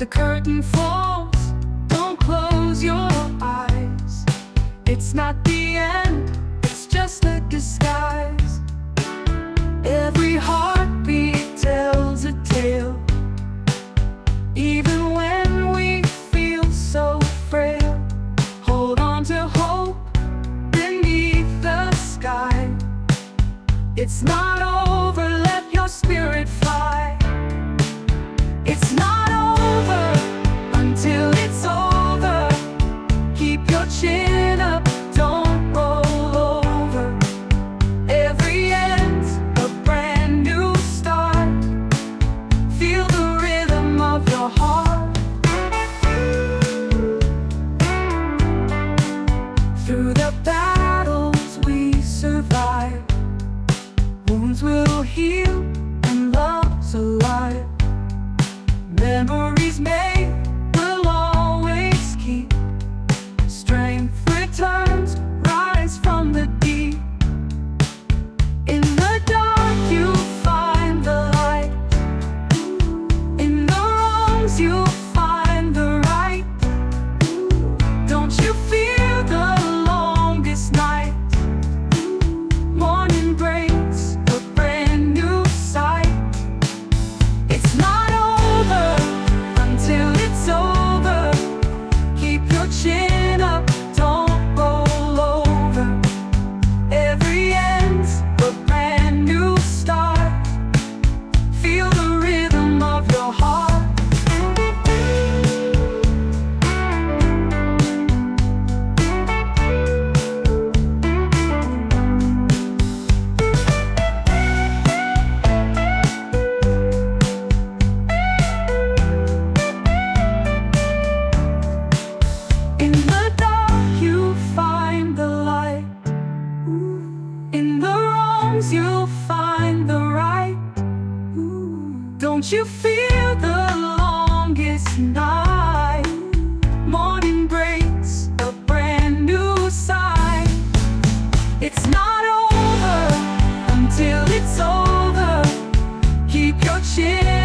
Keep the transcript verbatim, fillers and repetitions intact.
the curtain falls, don't close your eyes. It's not the end, it's just a disguise. Every heartbeat tells a tale, even when we feel so frail. Hold on to hope beneath the sky. It's not over, let your spirit fly. It's not over until it's over. Keep your chin up, don't roll over. Every end's a brand new start. Feel the rhythm of your heart. Through the battles we survive, wounds will heal and love's alive. Memories made will always keep. Strength returns, rise from the deep. In the dark you find the light. In the wrongs you find the right. Don't you fear the longest night? Morning breaks a brand new sight. It's not over until it's over. Keep your chin up, don't roll over. Every end's a brand new start. Feel the rhythm of your heart. In the dark you find the light. In the wrongs you'll find the right. Don't you feel the longest night? Morning breaks a brand new sign. It's not over until it's over. Keep your chin